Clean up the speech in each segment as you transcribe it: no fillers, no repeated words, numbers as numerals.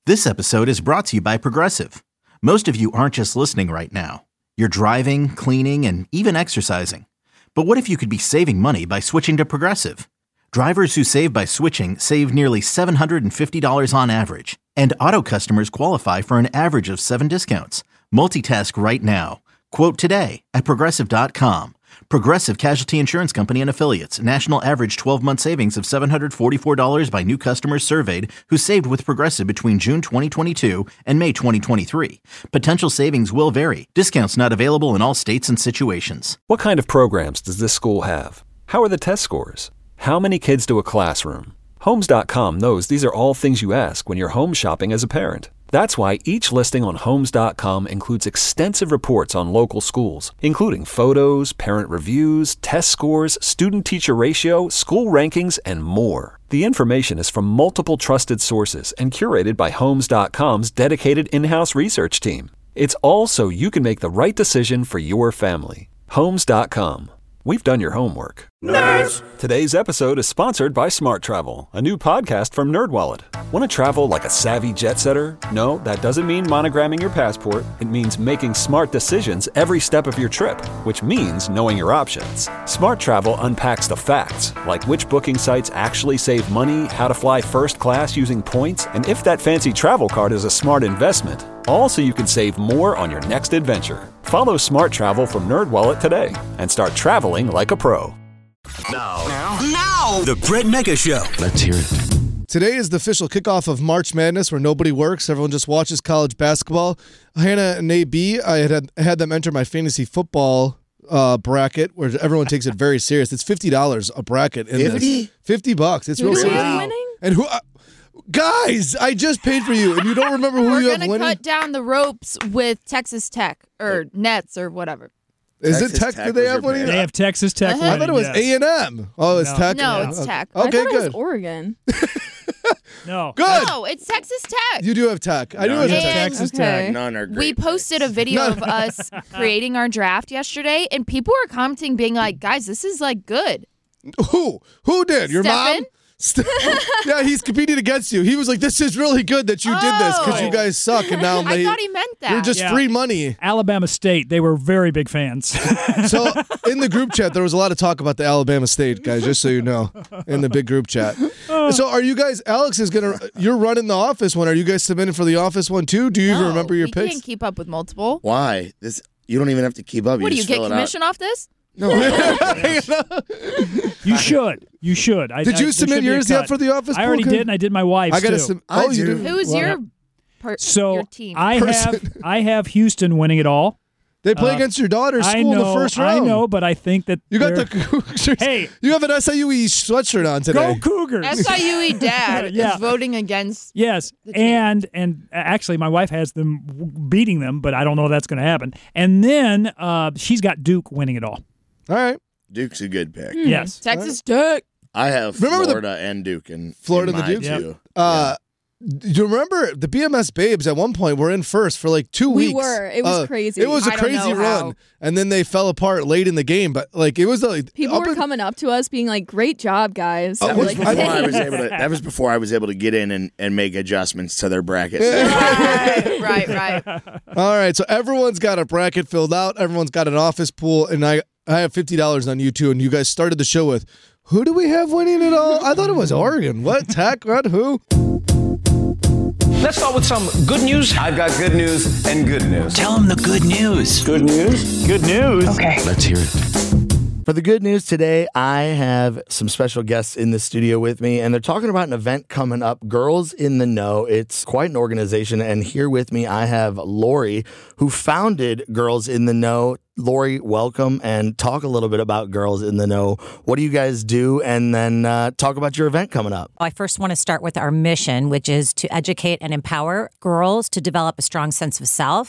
This episode is brought to you by Progressive. Most of you aren't just listening right now. You're driving, cleaning, and even exercising. But what if you could be saving money by switching to Progressive? Drivers who save by switching save nearly $750 on average. And auto customers qualify for an average of 7 discounts. Multitask right now. Quote today at Progressive.com. Progressive Casualty Insurance Company and Affiliates. National average 12-month savings of $744 by new customers surveyed who saved with Progressive between June 2022 and May 2023. Potential savings will vary. Discounts not available in all states and situations. What kind of programs does this school have? How are the test scores? How many kids do a classroom? Homes.com knows these are all things you ask when you're home shopping as a parent. That's why each listing on Homes.com includes extensive reports on local schools, including photos, parent reviews, test scores, student-teacher ratio, school rankings, and more. The information is from multiple trusted sources and curated by Homes.com's dedicated in-house research team. It's all so you can make the right decision for your family. Homes.com. We've done your homework. Nerds! Today's episode is sponsored by Smart Travel, a new podcast from NerdWallet. Want to travel like a savvy jet setter? No, that doesn't mean monogramming your passport. It means making smart decisions every step of your trip, which means knowing your options. Smart Travel unpacks the facts, like which booking sites actually save money, how to fly first class using points, and if that fancy travel card is a smart investment. All so you can save more on your next adventure. Follow Smart Travel from NerdWallet today and start traveling like a pro. Now, The Brett Mega Show. Let's hear it. Today is the official kickoff of March Madness, where nobody works. Everyone just watches college basketball. Hannah and AB, I had them enter my fantasy football bracket, where everyone takes it very serious. It's $50 a bracket. In this. $50. It's real serious. Winning? And who? Guys, I just paid for you, and you don't remember who you have winning? We're going to cut down the ropes with Texas Tech, or Nets, or whatever. Is it Tech? Do they have winning? They have Texas Tech winning. I thought it was A&M. Oh, it's Tech? No, it's Tech. Okay, I thought good. It was Oregon. No. Good. No, it's Texas Tech. You do have Tech. I do have Tech. Texas Tech. None are great. We posted a video of us creating our draft yesterday, and people were commenting, being like, guys, this is, like, good. Who? Who did? Your Stephen? mom? Yeah, he's competing against you. He was like, this is really good that you did this because you guys suck. And now I thought he meant that. You're just free money. Alabama State, they were very big fans. So in the group chat, there was a lot of talk about the Alabama State, guys, just so you know, in the big group chat. So are you guys, Alex is going to, you're running the office one. Are you guys submitting for the office one too? Do you even remember your picks? You can't keep up with multiple. Why? You don't even have to keep up. What, do you just get fill it commission off this? No. You should. You should. Did you submit yours yet for the office? I already did, and I did my wife's too. Oh, you do? Who's your team? I have Houston winning it all. They play against your daughter's school in the first round. I know, but I think that you got the Cougars. Hey, you have an SIUE sweatshirt on today. Go Cougars! SIUE dad is voting against. Yes, and actually, my wife has them beating them, but I don't know if that's going to happen. And then she's got Duke winning it all. All right, Duke's a good pick. Yes, Texas Tech. I have Florida and Duke in Florida in and the my Duke. two. Do you remember the BMS Babes at one point were in first for like 2 weeks? We were. It was crazy. It was a crazy run. How. And then they fell apart late in the game. But like it was like people were coming up to us being like, great job, guys. That was before I was able to get in and make adjustments to their bracket. Right. All right. So everyone's got a bracket filled out. Everyone's got an office pool. And I have $50 on you two. And you guys started the show with, who do we have winning it all? I thought it was Oregon. What? Tech? What? Who? Let's start with some good news. I've got good news and good news. Tell them the good news. Good news? Good news. Okay. Let's hear it. For the good news today, I have some special guests in the studio with me, and they're talking about an event coming up, Girls in the Know. It's quite an organization, and here with me I have Lori, who founded Girls in the Know. Lori, welcome, and talk a little bit about Girls in the Know. What do you guys do? And then talk about your event coming up. I first want to start with our mission, which is to educate and empower girls to develop a strong sense of self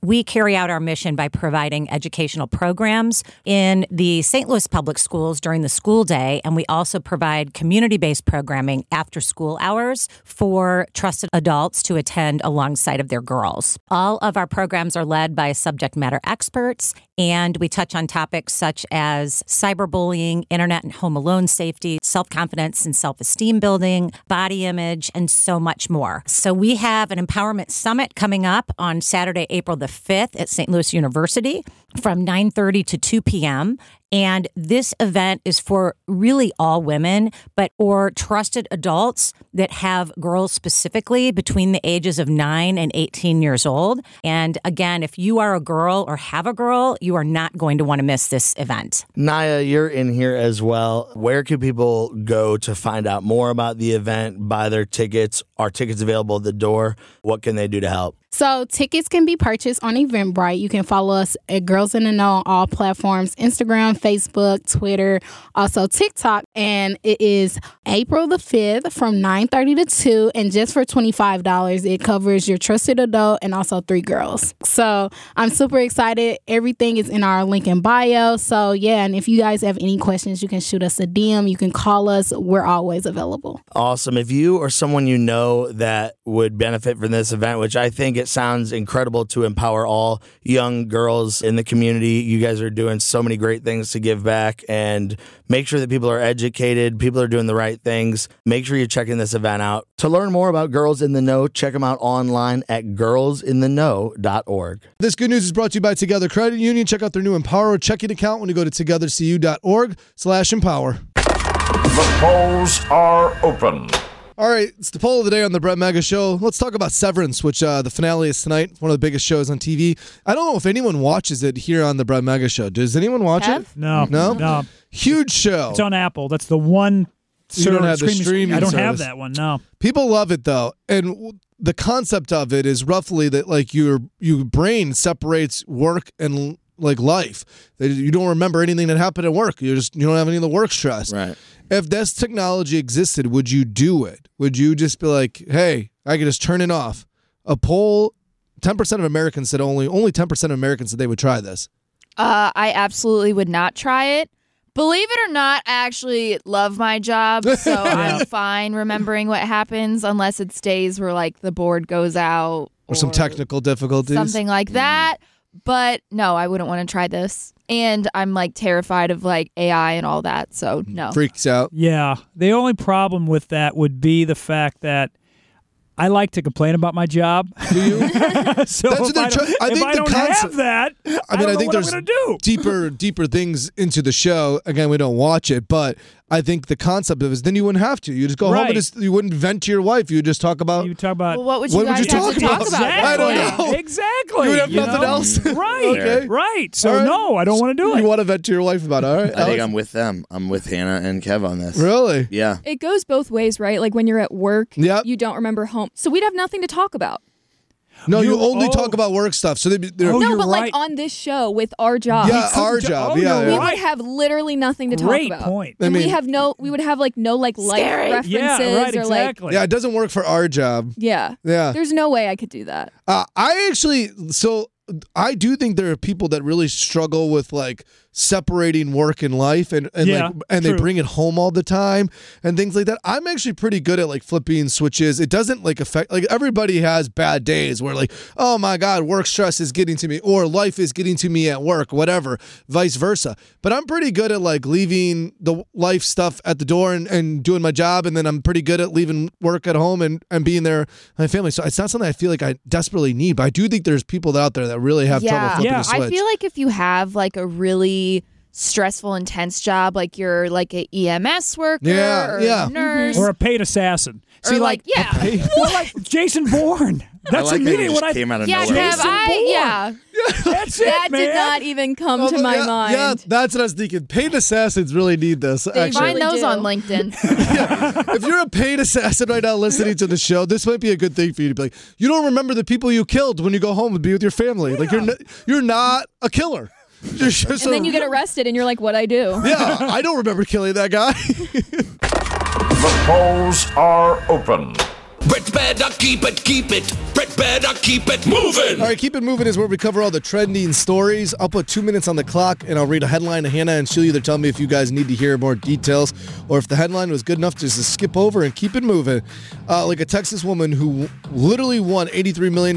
we carry out our mission by providing educational programs in the St. Louis Public Schools during the school day, and we also provide community-based programming after school hours for trusted adults to attend alongside of their girls. All of our programs are led by subject matter experts, and we touch on topics such as cyberbullying, internet and home alone safety, self-confidence and self-esteem building, body image, and so much more. So we have an empowerment summit coming up on Saturday, April the 5th at St. Louis University from 9:30 to 2 p.m. And this event is for really all women, or trusted adults that have girls specifically between the ages of 9 and 18 years old. And again, if you are a girl or have a girl, you are not going to want to miss this event. Naya, you're in here as well. Where can people go to find out more about the event, buy their tickets? Are tickets available at the door? What can they do to help? So tickets can be purchased on Eventbrite. You can follow us at Girls in the Know on all platforms, Instagram, Facebook, Twitter, also TikTok. And it is April the 5th from 9:30 to 2. And just for $25, it covers your trusted adult and also 3 girls. So I'm super excited. Everything is in our link in bio. So yeah, and if you guys have any questions, you can shoot us a DM. You can call us. We're always available. Awesome. If you or someone you know that would benefit from this event, which I think it sounds incredible to empower all young girls in the community. You guys are doing so many great things to give back and make sure that people are educated, people are doing the right things. Make sure you're checking this event out. To learn more about Girls in the Know, check them out online at girlsintheknow.org. This good news is brought to you by Together Credit Union. Check out their new Empower checking account when you go to togethercu.org/empower. The polls are open. All right, it's the poll of the day on the Brett Mega Show. Let's talk about Severance, which the finale is tonight. It's one of the biggest shows on TV. I don't know if anyone watches it here on the Brett Mega Show. Does anyone watch it? No. No? Huge show. It's on Apple. That's the one. You don't have the streaming I don't service. have that one, no. People love it, though. And the concept of it is roughly that, like, your brain separates work and, like, life. That you don't remember anything that happened at work. You don't have any of the work stress. Right. If this technology existed, would you do it? Would you just be like, hey, I can just turn it off? A poll, 10% of Americans said only 10% of Americans said they would try this. I absolutely would not try it. Believe it or not, I actually love my job, so I'm fine remembering what happens unless it's days where, like, the board goes out. Or some technical difficulties. Something like that. But no, I wouldn't want to try this. And I'm, like, terrified of, like, AI and all that, so no. Freaks out. Yeah. The only problem with that would be the fact that I like to complain about my job. Do you? So if I don't have that, I don't know what I'm going to do. deeper things into the show. Again, we don't watch it, but I think the concept of it is then you wouldn't have to. You just go home and you wouldn't vent to your wife. You would just talk about. Well, what would you guys have to talk about? I don't know. Exactly. You would have nothing else. Right. Okay. Right. So no, I don't want to do it. You want to vent to your wife about it. All right. I think I'm with them. I'm with Hannah and Kev on this. Really? Yeah. It goes both ways, right? Like when you're at work, Yep. you don't remember home. So we'd have nothing to talk about. No, you only talk about work stuff. So no, but like on this show with our job. Yeah, our job. We would have literally nothing to talk about. Point. And we would have like no like life references or like. Yeah, it doesn't work for our job. Yeah. Yeah. There's no way I could do that. I do think there are people that really struggle with like separating work and life and they bring it home all the time and things like that. I'm actually pretty good at like flipping switches. It doesn't like affect, like everybody has bad days where like, oh my God, work stress is getting to me or life is getting to me at work, whatever, vice versa. But I'm pretty good at like leaving the life stuff at the door and doing my job. And then I'm pretty good at leaving work at home and being there with my family. So it's not something I feel like I desperately need, but I do think there's people out there that really have trouble flipping a switch. I feel like if you have like a really stressful, intense job, like you're like an EMS worker or a nurse. Or a paid assassin. See, like like Jason Bourne. That's immediately what I came out of nowhere. That's it, that man. did not even come to my mind. Yeah, that's what I was thinking. Paid assassins really need this. Find those on LinkedIn. If you're a paid assassin right now listening to the show, this might be a good thing for you to be like, you don't remember the people you killed when you go home and be with your family. Like you're not a killer. And then you get arrested and you're like, what'd I do? Yeah, I don't remember killing that guy. The polls are open. Brett better keep it. Brett better keep it moving. All right, Keep It Moving is where we cover all the trending stories. I'll put 2 minutes on the clock, and I'll read a headline to Hannah, and she'll either tell me if you guys need to hear more details or if the headline was good enough just to skip over and keep it moving. Like a Texas woman who literally won $83 million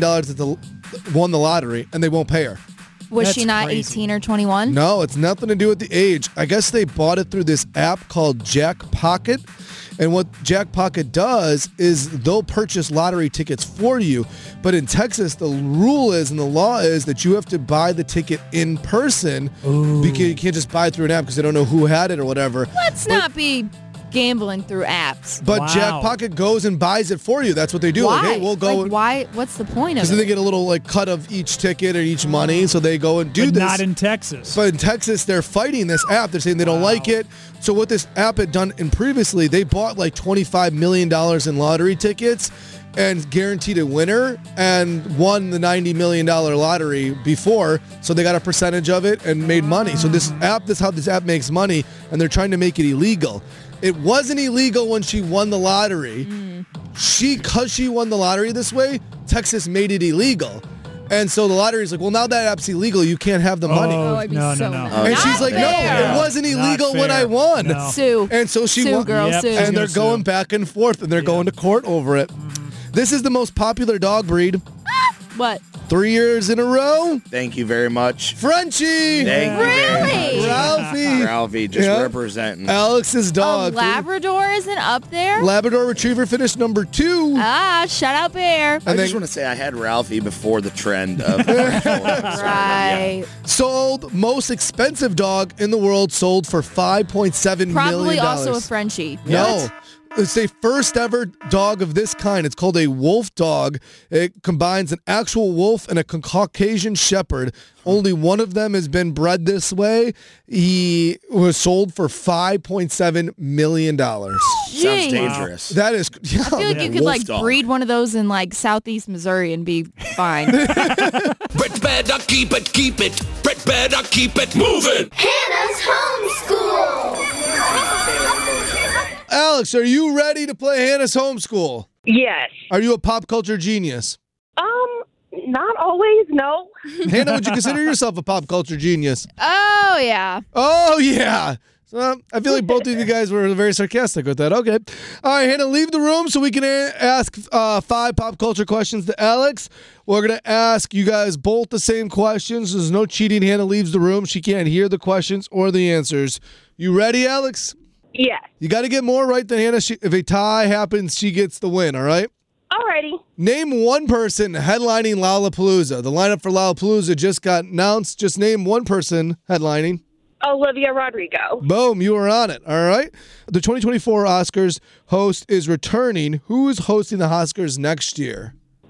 won the lottery, and they won't pay her. Was she not 18 or 21? No, it's nothing to do with the age. I guess they bought it through this app called Jackpocket. And what Jackpocket does is they'll purchase lottery tickets for you. But in Texas, the rule is and the law is that you have to buy the ticket in person. Because you can't just buy it through an app because they don't know who had it or whatever. Let's not be gambling through apps. But Jackpocket goes and buys it for you. That's what they do. Why? Like, hey, we'll go. Like, why? What's the point of it? Because then they get a little cut of each ticket or each money, so they go and do this. Not in Texas. But in Texas, they're fighting this app. They're saying they don't like it. So what this app had done previously, they bought like $25 million in lottery tickets and guaranteed a winner and won the $90 million lottery before. So they got a percentage of it and made money. So this is how this app makes money, and they're trying to make it illegal. It wasn't illegal when she won the lottery. Because she won the lottery this way, Texas made it illegal. And so the lottery's like, well, now that app's illegal, you can't have the money. I'd be so mad. And she's like, no, it wasn't illegal when I won. No. Sue. And so she won. Girl, sue. And they're going back and forth, and they're going to court over it. This is the most popular dog breed. What? 3 years in a row. Thank you very much. Frenchie. Thank you very much. Ralphie just representing. Alex's dog. Labrador isn't up there? Labrador Retriever finished number 2. Shout out Bear. I just want to say I had Ralphie before the trend of Right. Sold most expensive dog in the world, sold for $5.7 million. Probably also a Frenchie. No. It's a first ever dog of this kind. It's called a wolf dog. It combines an actual wolf and a Caucasian shepherd. Only one of them has been bred this way. He was sold for $5.7 million. Sounds dangerous. That is. Yeah. I feel like you could breed one of those in Southeast Missouri and be fine. Brett better keep it. Brett better keep it moving. Hannah's homeschool. Alex, are you ready to play Hannah's homeschool? Yes. Are you a pop culture genius? Not always, no. Hannah, would you consider yourself a pop culture genius? Oh, yeah. Oh, yeah. So I feel like both of you guys were very sarcastic with that. Okay. All right, Hannah, leave the room so we can ask 5 pop culture questions to Alex. We're going to ask you guys both the same questions. There's no cheating. Hannah leaves the room. She can't hear the questions or the answers. You ready, Alex? Yes. You got to get more right than Hannah. If a tie happens, she gets the win, all right? Alrighty. Name one person headlining Lollapalooza. The lineup for Lollapalooza just got announced. Just name one person headlining. Olivia Rodrigo. Boom, you are on it. All right. The 2024 Oscars host is returning. Who is hosting the Oscars next year?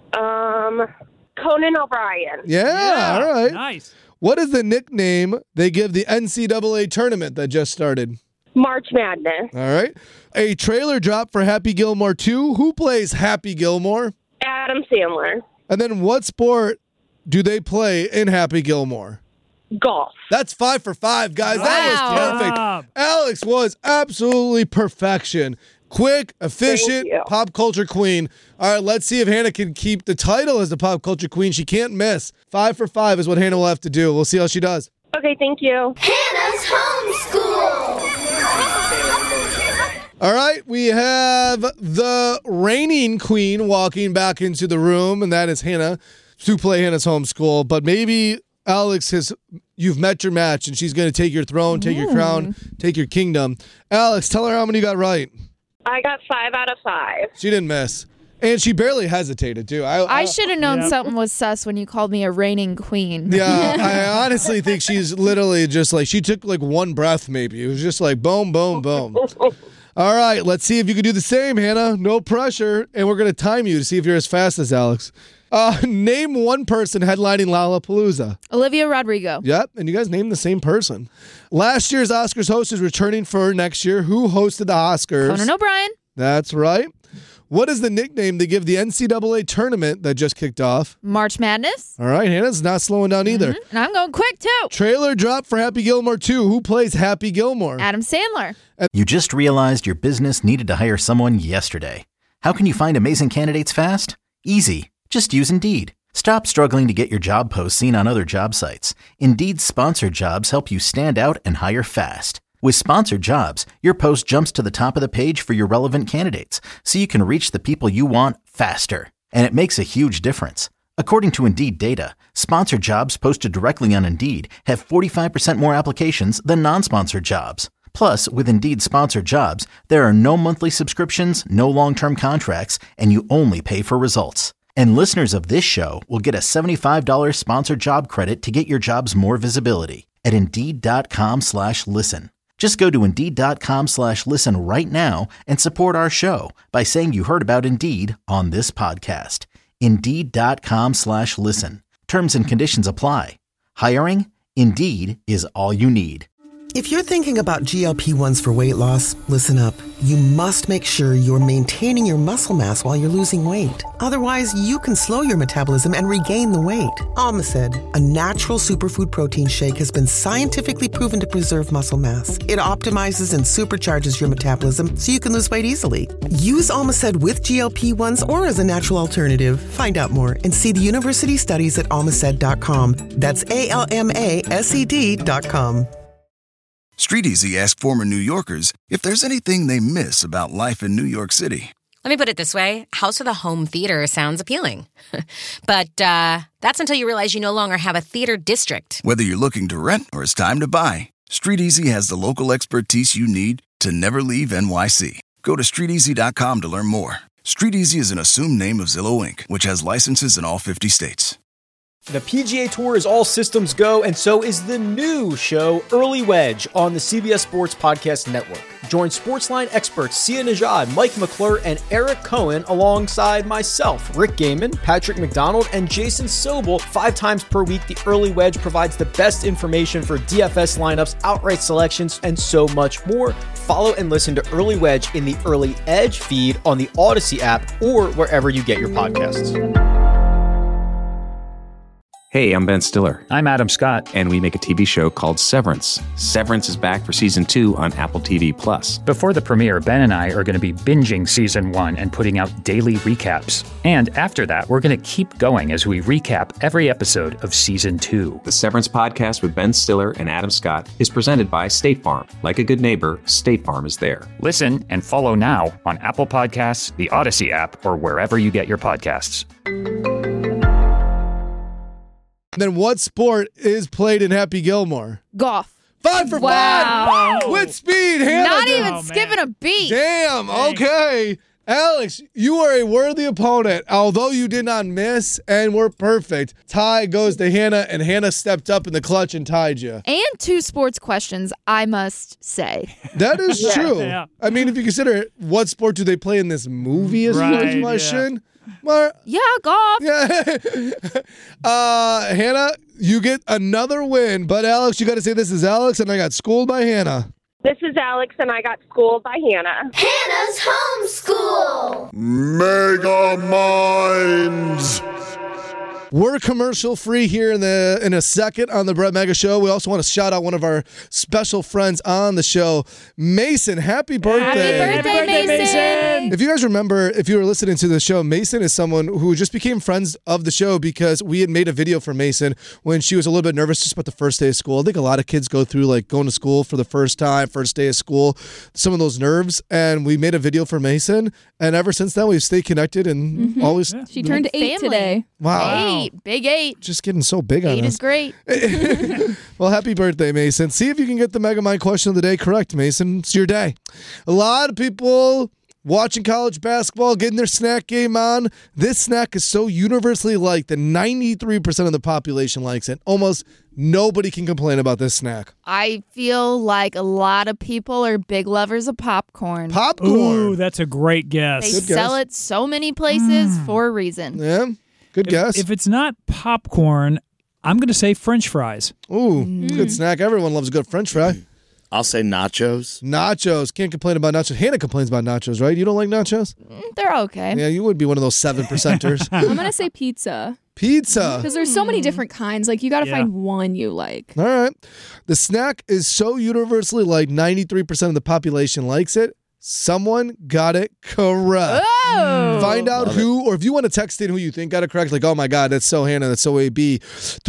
Conan O'Brien. Yeah, all right. Nice. What is the nickname they give the NCAA tournament that just started? March Madness. All right. A trailer dropped for Happy Gilmore 2. Who plays Happy Gilmore? Adam Sandler. And then what sport do they play in Happy Gilmore? Golf. That's 5 for 5, guys. That was perfect. Alex was absolutely perfection. Quick, efficient, pop culture queen. All right, let's see if Hannah can keep the title as the pop culture queen. She can't miss. 5 for 5 is what Hannah will have to do. We'll see how she does. Okay, thank you. Hannah's homeschool. All right, we have the reigning queen walking back into the room, and that is Hannah to play Hannah's homeschool. But maybe Alex you've met your match, and she's going to take your throne, take your crown, take your kingdom. Alex, tell her how many you got right. I got 5 out of 5. She didn't miss. And she barely hesitated, too. I should have known something was sus when you called me a reigning queen. Yeah, I honestly think she's literally just she took one breath maybe. It was just boom, boom, boom. All right, let's see if you can do the same, Hannah. No pressure. And we're going to time you to see if you're as fast as Alex. Name one person headlining Lollapalooza. Olivia Rodrigo. Yep, and you guys named the same person. Last year's Oscars host is returning for next year. Who hosted the Oscars? Conan O'Brien. That's right. What is the nickname they give the NCAA tournament that just kicked off? March Madness. All right, Hannah's not slowing down either. And I'm going quick, too. Trailer dropped for Happy Gilmore 2. Who plays Happy Gilmore? Adam Sandler. You just realized your business needed to hire someone yesterday. How can you find amazing candidates fast? Easy. Just use Indeed. Stop struggling to get your job posts seen on other job sites. Indeed's sponsored jobs help you stand out and hire fast. With sponsored jobs, your post jumps to the top of the page for your relevant candidates, so you can reach the people you want faster. And it makes a huge difference. According to Indeed data, sponsored jobs posted directly on Indeed have 45% more applications than non-sponsored jobs. Plus, with Indeed sponsored jobs, there are no monthly subscriptions, no long-term contracts, and you only pay for results. And listeners of this show will get a $75 sponsored job credit to get your jobs more visibility at Indeed.com/listen. Just go to Indeed.com/listen right now and support our show by saying you heard about Indeed on this podcast. Indeed.com/listen. Terms and conditions apply. Hiring? Indeed is all you need. If you're thinking about GLP-1s for weight loss, listen up. You must make sure you're maintaining your muscle mass while you're losing weight. Otherwise, you can slow your metabolism and regain the weight. Almacid, a natural superfood protein shake, has been scientifically proven to preserve muscle mass. It optimizes and supercharges your metabolism so you can lose weight easily. Use Almacid with GLP-1s or as a natural alternative. Find out more and see the university studies at almacid.com. That's ALMASED.com. StreetEasy asked former New Yorkers if there's anything they miss about life in New York City. Let me put it this way. House with a home theater sounds appealing. But that's until you realize you no longer have a theater district. Whether you're looking to rent or it's time to buy, StreetEasy has the local expertise you need to never leave NYC. Go to StreetEasy.com to learn more. StreetEasy is an assumed name of Zillow Inc., which has licenses in all 50 states. The PGA Tour is all systems go, and so is the new show, Early Wedge, on the CBS Sports Podcast Network. Join Sportsline experts Sia Nejad, Mike McClure, and Eric Cohen alongside myself, Rick Gaiman, Patrick McDonald, and Jason Sobel 5 times per week. The Early Wedge provides the best information for DFS lineups, outright selections, and so much more. Follow and listen to Early Wedge in the Early Edge feed on the Odyssey app or wherever you get your podcasts. Hey, I'm Ben Stiller. I'm Adam Scott. And we make a TV show called Severance. Severance is back for season 2 on Apple TV+. Before the premiere, Ben and I are going to be binging season 1 and putting out daily recaps. And after that, we're going to keep going as we recap every episode of season 2. The Severance podcast with Ben Stiller and Adam Scott is presented by State Farm. Like a good neighbor, State Farm is there. Listen and follow now on Apple Podcasts, the Odyssey app, or wherever you get your podcasts. Then what sport is played in Happy Gilmore? Golf. 5 for 5 with speed. Hannah. Not even skipping a beat. Damn. Okay. Alex, you are a worthy opponent, although you did not miss and were perfect. Tie goes to Hannah, and Hannah stepped up in the clutch and tied you. And 2 sports questions, I must say. That is true. Yeah. I mean, if you consider what sport do they play in this movie as a first question. Yeah. Well, yeah, golf. Yeah. Hannah, you get another win. But Alex, you got to say this is Alex, and I got schooled by Hannah. This is Alex, and I got schooled by Hannah. Hannah's homeschool. Mega Minds. We're commercial free here in a second on the Brett Mega Show. We also want to shout out one of our special friends on the show, Mason. Happy birthday. Happy birthday, Mason. If you guys remember, if you were listening to the show, Mason is someone who just became friends of the show because we had made a video for Mason when she was a little bit nervous just about the first day of school. I think a lot of kids go through like going to school for the first time, first day of school, some of those nerves. And we made a video for Mason. And ever since then, we've stayed connected and always. Yeah. She turned 8 today. Wow. 8. Big 8. Just getting so big on us. 8 is great. Well, happy birthday, Mason. See if you can get the Mega Mind question of the day correct, Mason. It's your day. A lot of people watching college basketball, getting their snack game on. This snack is so universally liked that 93% of the population likes it. Almost nobody can complain about this snack. I feel like a lot of people are big lovers of popcorn. Popcorn. Ooh, that's a great guess. They sell it so many places for a reason. Yeah. Good guess. If it's not popcorn, I'm going to say French fries. Ooh, good snack. Everyone loves a good French fry. I'll say nachos. Nachos. Can't complain about nachos. Hannah complains about nachos, right? You don't like nachos? They're okay. Yeah, you would be one of those 7%ers. I'm going to say pizza. Pizza. Because there's so many different kinds. Like, you got to find one you like. All right. The snack is so universally liked, 93% of the population likes it. Someone got it correct. Oh! Find out who, or if you want to text in who you think got it correct, like, oh my God, that's so Hannah, that's so AB.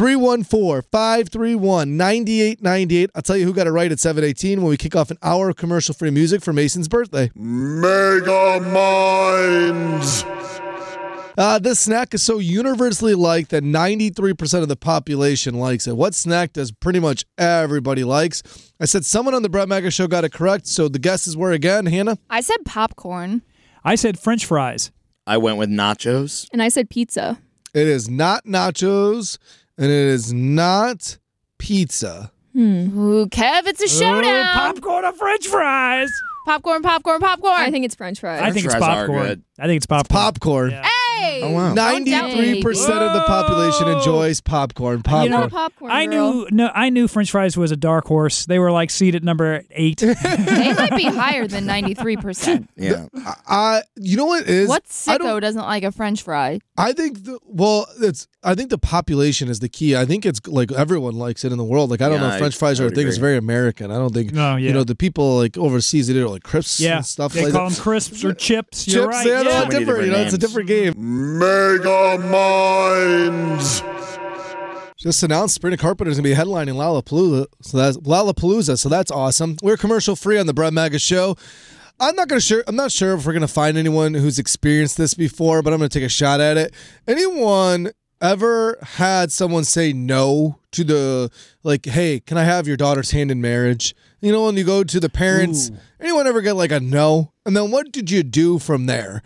314-531-9898. I'll tell you who got it right at 7:18 when we kick off an hour of commercial-free music for Mason's birthday. Mega Minds. This snack is so universally liked that 93% of the population likes it. What snack does pretty much everybody likes? I said someone on the Brett Mega Show got it correct, so the guesses were again, Hannah? I said popcorn. I said French fries. I went with nachos. And I said pizza. It is not nachos, and it is not pizza. Ooh, Kev, it's a showdown. Popcorn or French fries? Popcorn. I think it's French fries. I think it's French fries are popcorn. good. I think it's popcorn. Popcorn. Yeah. Hey! Oh, wow. 93% of the population enjoys popcorn. Popcorn. You know, popcorn I girl. knew French fries was a dark horse. They were like seated number 8. They might be higher than 93%. Yeah. You know what is? What sicko doesn't like a French fry? I think I think the population is the key. I think it's like everyone likes it in the world. Like I don't know if French fries are a thing. It's very American. I don't think you know the people like overseas they do like crisps and stuff they like call that. them crisps or chips. Chips, You're right. they're Yeah. all different. You know, it's a different game. Mega Minds. Just announced Sabrina Carpenter is going to be headlining Lollapalooza, so that's awesome. We're commercial free on the Brett Mega Show. I'm not sure if we're going to find anyone who's experienced this before, but I'm going to take a shot at it. Anyone ever had someone say no to the, like, hey, can I have your daughter's hand in marriage? You know, when you go to the parents, anyone ever get like a no? And then what did you do from there?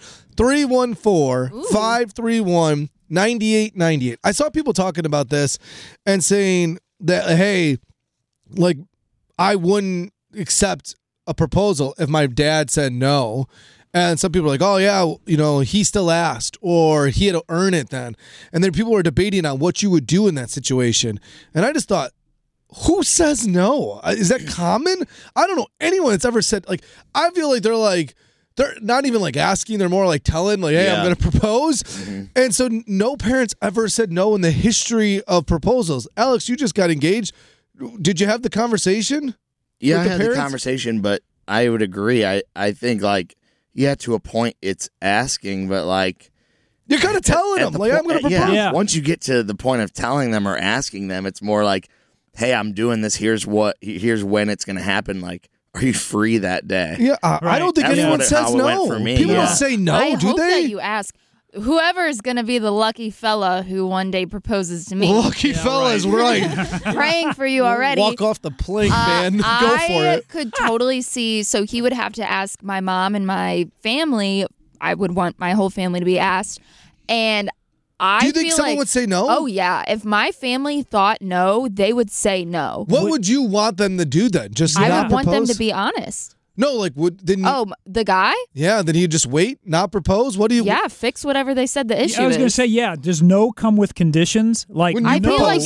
314-531-9898. I saw people talking about this and saying that, hey, like, I wouldn't accept a proposal if my dad said no. And some people are like, oh, yeah, you know, he still asked or he had to earn it then. And then people were debating on what you would do in that situation. And I just thought, who says no? Is that common? I don't know anyone that's ever said, like, I feel like they're not even like asking, they're more like telling, like, hey, I'm going to propose. Mm-hmm. And so no parents ever said no in the history of proposals. Alex, you just got engaged. Did you have the conversation? Yeah, I with the had parents? the conversation, but I would agree. I think, like, yeah, to a point it's asking, but, like, you're kind of telling them, like, I'm going to propose. Yeah. Once you get to the point of telling them or asking them, it's more like, hey, I'm doing this. Here's when it's going to happen. Like, are you free that day? Yeah, I don't think anyone says no. For me. People don't say no, I do hope they? that you ask. Whoever is going to be the lucky fella who one day proposes to me. Lucky fella is right. Praying for you already. Walk off the plank, man. Go for it. I could totally see. So he would have to ask my mom and my family. I would want my whole family to be asked. And do you think feel someone like, would say no? Oh, yeah. If my family thought no, they would say no. What would you want them to do then? Just I not would want them propose? to be honest. No, like the guy? Yeah, then he'd just wait, not propose. What do you? Yeah, fix whatever they said the issue. I was going to say, does no come with conditions? Like, I feel like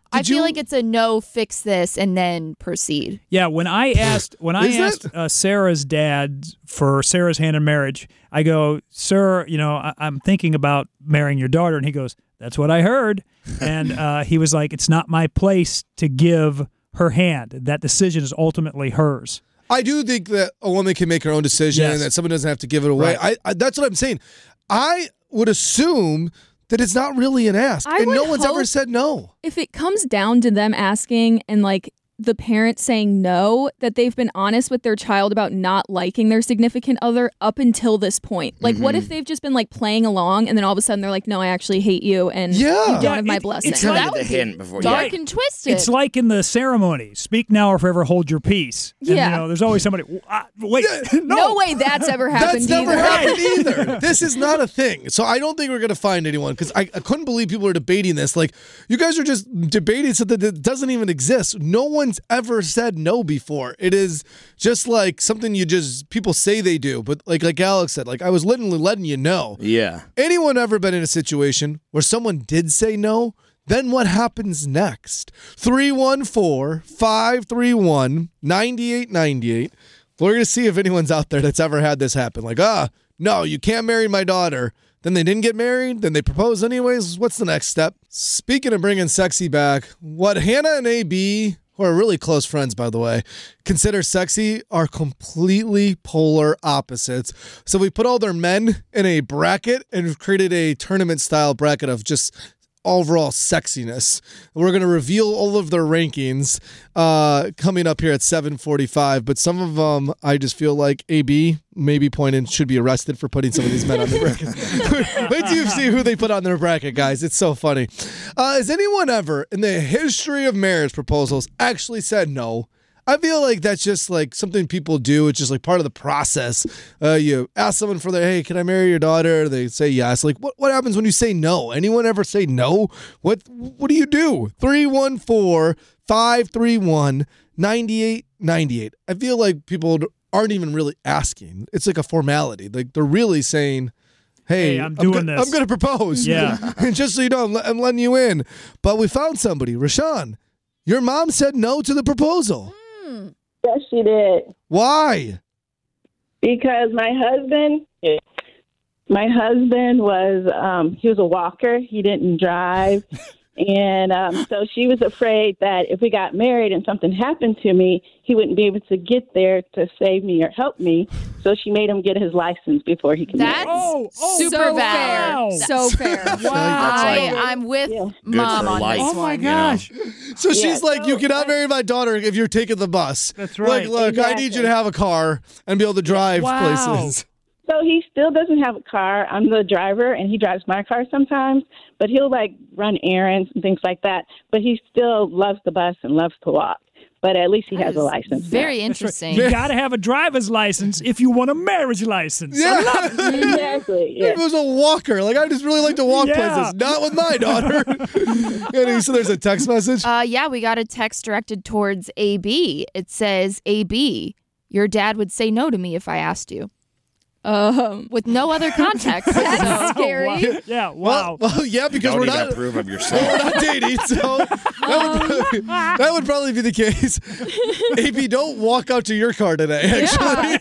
it's a no, fix this, and then proceed. Yeah, when I asked Sarah's dad for Sarah's hand in marriage, I go, sir, you know, I'm thinking about marrying your daughter, and he goes, that's what I heard, and he was like, it's not my place to give her hand. That decision is ultimately hers. I do think that a woman can make her own decision and that someone doesn't have to give it away. Right. I that's what I'm saying. I would assume that it's not really an ask, and no one's ever said no. If it comes down to them asking and like the parent saying no, that they've been honest with their child about not liking their significant other up until this point. Like, what if they've just been like playing along and then all of a sudden they're like, no, I actually hate you and you don't have my blessing. It's kind of the hint before dark and twisted. It's like in the ceremony, speak now or forever hold your peace. And, Yeah. you know, there's always somebody, wait, no way that's ever happened That's never either. happened either. This is not a thing. So I don't think we're going to find anyone because I couldn't believe people are debating this. Like, you guys are just debating something that doesn't even exist. No one's ever said no before. It is just like something people say they do. But like Alex said, like I was literally letting you know. Yeah. Anyone ever been in a situation where someone did say no? Then what happens next? 314-531-9898. We're going to see if anyone's out there that's ever had this happen. Like, no, you can't marry my daughter. Then they didn't get married. Then they proposed anyways. What's the next step? Speaking of bringing sexy back, what Hannah and AB, who are really close friends, by the way, consider sexy are completely polar opposites. So we put all their men in a bracket and we've created a tournament-style bracket of just overall sexiness. We're going to reveal all of their rankings coming up here at 7:45, but some of them I just feel like AB maybe pointed should be arrested for putting some of these men on their bracket. Wait till you see who they put on their bracket, guys. It's so funny. Has anyone ever in the history of marriage proposals actually said no? I feel like that's just like something people do. It's just like part of the process. You ask someone for their, hey, can I marry your daughter? They say yes. Like, what happens when you say no? Anyone ever say no? What do you do? 314-531-9898. I feel like people aren't even really asking. It's like a formality. Like they're really saying, hey, I'm doing this. I'm going to propose. Yeah. And just so you know, I'm letting you in. But we found somebody. Rashawn, your mom said no to the proposal. Yes, she did. Why? Because my husband was, he was a walker. He didn't drive. And so she was afraid that if we got married and something happened to me, he wouldn't be able to get there to save me or help me. So she made him get his license before he could That's marry. super so fair. fair. So fair. I'm with Mom on life. this Oh my one. gosh. So she's like, you cannot marry my daughter if you're taking the bus. That's right. Like, look, I need you to have a car and be able to drive places. So he still doesn't have a car. I'm the driver, and he drives my car sometimes. But he'll, like, run errands and things like that. But he still loves the bus and loves to walk. But at least he has a license. Very now. interesting. You got to have a driver's license if you want a marriage license. Yeah. Exactly. Yeah. It was a walker. Like, I just really like to walk places. Not with my daughter. So there's a text message? Yeah, we got a text directed towards AB. It says, AB, your dad would say no to me if I asked you. With no other context. That's scary. Yeah, wow. Well, yeah, because we're not approve of yourself. we're not dating, so that would probably be the case. AB, don't walk out to your car today, actually.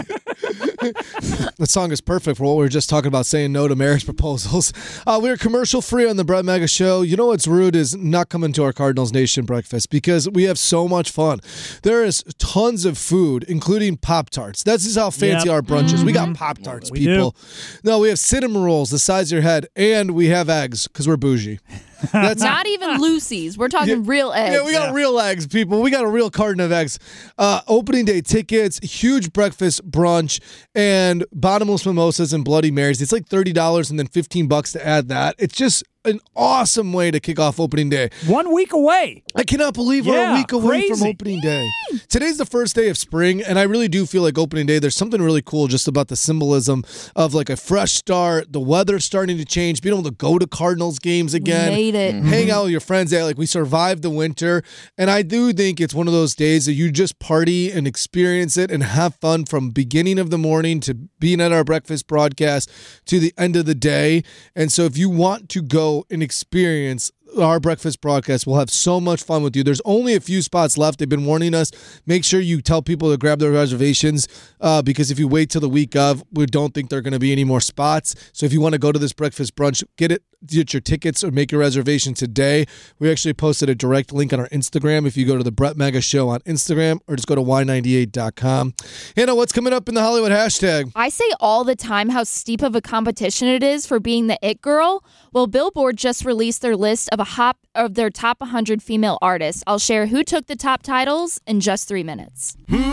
The song is perfect for what we were just talking about, saying no to marriage proposals. We're commercial free on the Brett Mega Show. You know what's rude is not coming to our Cardinals Nation breakfast because we have so much fun. There is tons of food, including Pop-Tarts. This is how fancy our brunch is. We got Pop-Tarts, We people. No, we have cinnamon rolls the size of your head, and we have eggs because we're bougie. That's Not even Lucy's. We're talking real eggs. Yeah, we got real eggs, people. We got a real carton of eggs. Opening day tickets, huge breakfast brunch, and bottomless mimosas and Bloody Marys. It's like $30 and then $15 to add that. It's just an awesome way to kick off opening day. 1 week away. I cannot believe we're a week away from crazy. opening day. Today's the first day of spring, and I really do feel like opening day, there's something really cool just about the symbolism of like a fresh start, the weather starting to change, being able to go to Cardinals games again. Made it. Hang out with your friends. Like we survived the winter, and I do think it's one of those days that you just party and experience it and have fun from beginning of the morning to being at our breakfast broadcast to the end of the day. And so if you want to go and experience our breakfast broadcast, we'll have so much fun with you. There's only a few spots left. They've been warning us. Make sure you tell people to grab their reservations because if you wait till the week of, we don't think there are going to be any more spots. So if you want to go to this breakfast brunch, get your tickets or make your reservation today. We actually posted a direct link on our Instagram if you go to the Brett Mega Show on Instagram or just go to y98.com. Hannah, what's coming up in the Hollywood hashtag? I say all the time how steep of a competition it is for being the it girl. Well, Billboard just released their list of their top 100 female artists. I'll share who took the top titles in just 3 minutes.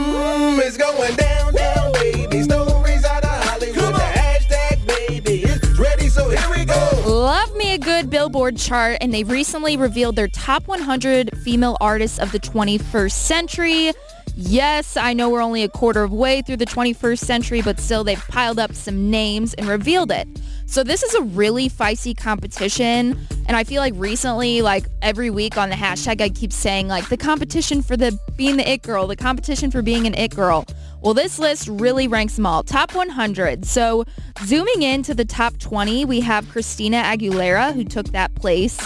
It's going down, down, baby. Stories out of Hollywood. The hashtag, baby, it's ready, so here we go. Love me a good Billboard chart, and they recently revealed their top 100 female artists of the 21st century. Yes, I know we're only a quarter of the way through the 21st century, but still they've piled up some names and revealed it. So this is a really feisty competition, and I feel like recently, like every week on the hashtag, I keep saying like the competition for being the it girl, the competition for being an it girl. Well, this list really ranks them all. Top 100. So zooming into the top 20, we have Christina Aguilera, who took that place.